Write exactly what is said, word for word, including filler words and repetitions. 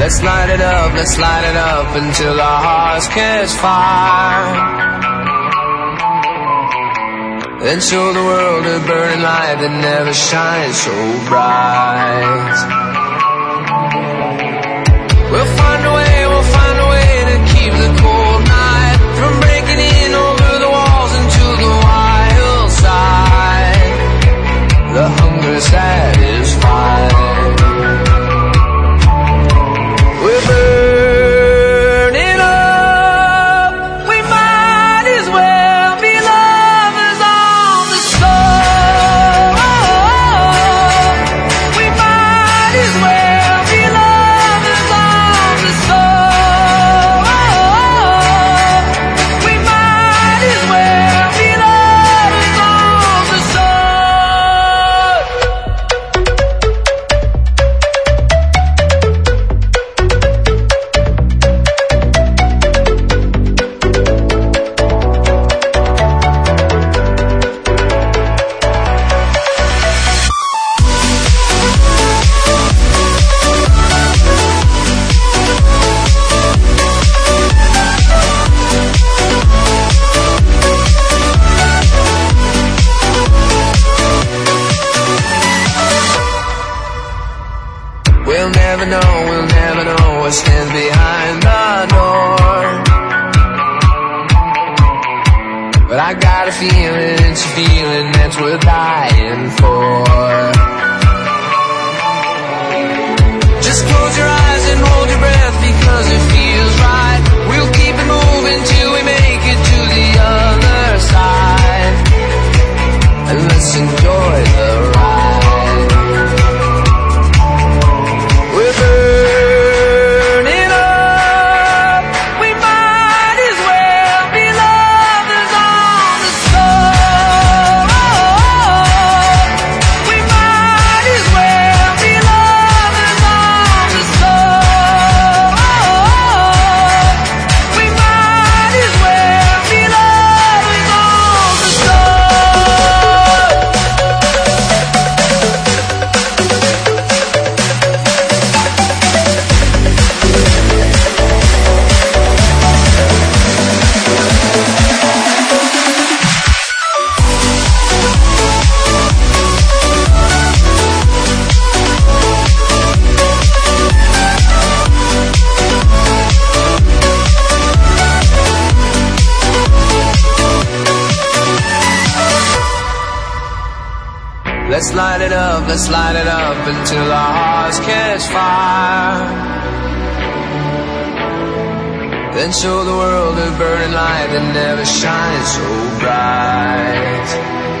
Let's light it up, let's light it up until our hearts catch fire. Then show the world a burning light that never shines so bright. We'll find a way, we'll find a way to keep the cold night from breaking in over the walls into the wild side. The hunger satisfied. We're burning up. We might as well be lovers on the soul. We might as well be lovers on the soul. We might as well be lovers on the soul. We'll never know, we'll never know what stands behind the door. But I got a feeling, it's a feeling that's worth dying for. Just close your eyes and hold your breath because it feels right. We'll keep it moving till we make it to the other side. And let's enjoy the ride. We're burning up. We might as well be lovers on the soul. We might as well be lovers on the soul. We might as well be lovers on the soul. Let's light it up, let's light it up until our hearts catch fire. Then show the world a burning light that never shines so bright.